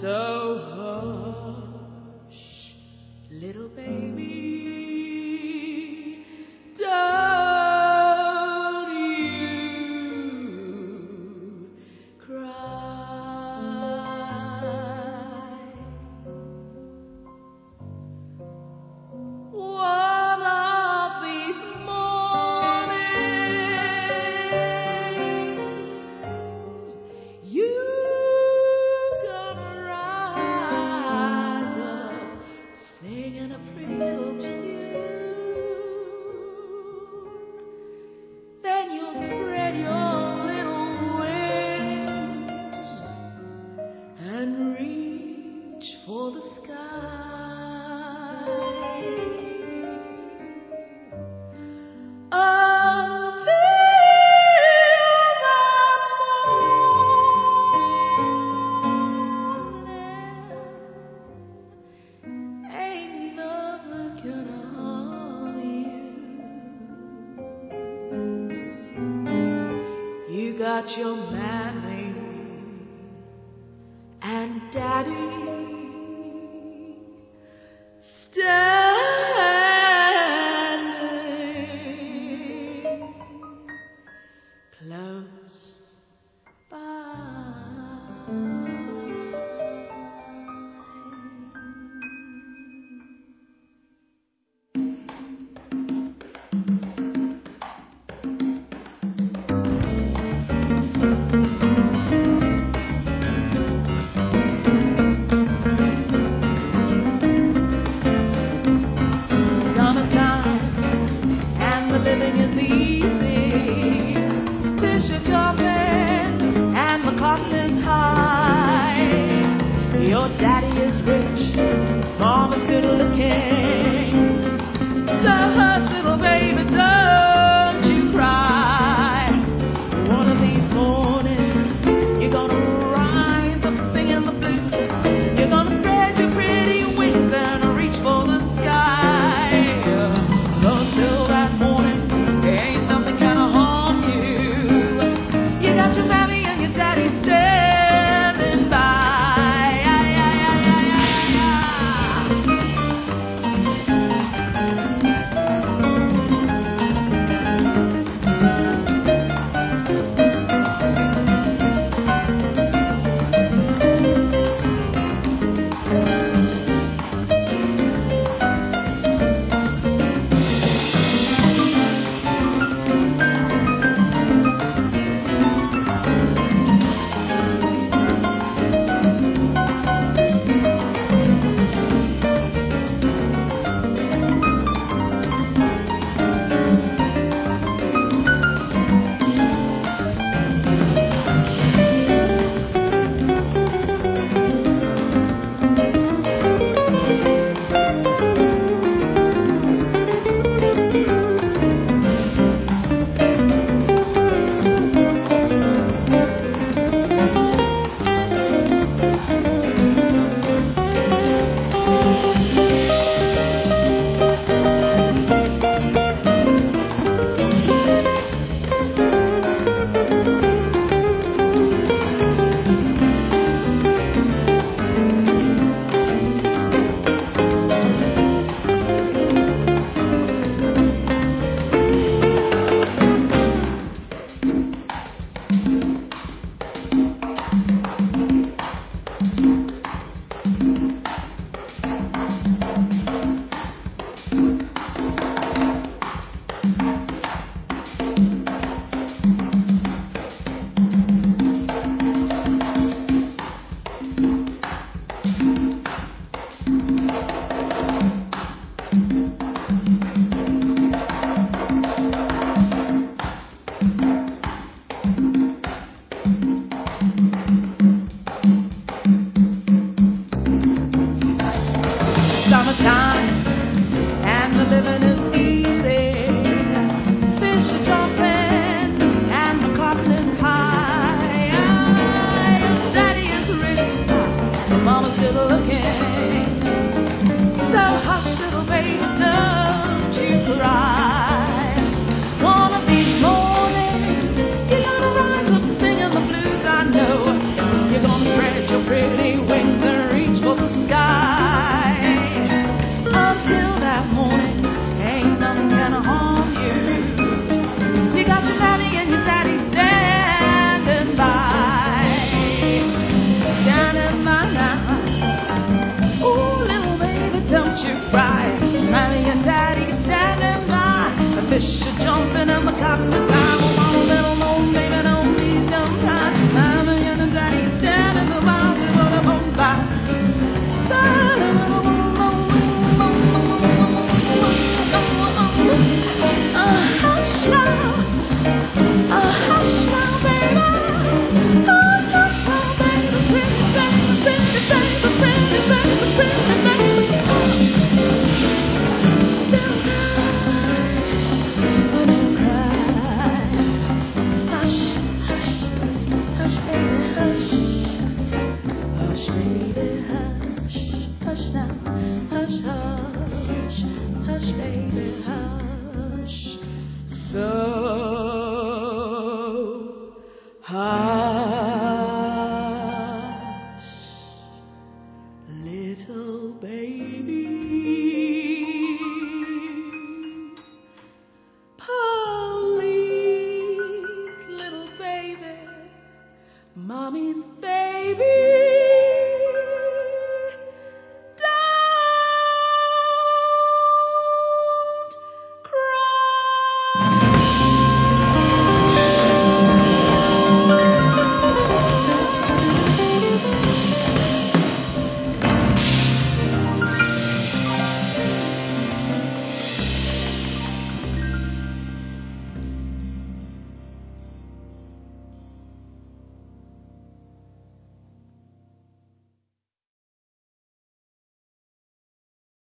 So hush, little baby, don't you cry. One of these mornings, you're gonna rise up singing a pretty little tune. Then you'll spread your little wings and reach for the sky. You got your mammy and daddy standing close by. Living is easy. Fish are jumping and the cotton is high. Your daddy is rich, mama's good looking. So hush, little baby, don't you cry. One of these mornings, you're gonna rise up singing the blues. You're gonna spread your pretty wings and reach for the sky. Until that morning, ain't nothing gonna harm you. You got your mammy and your daddy standing by. Ah.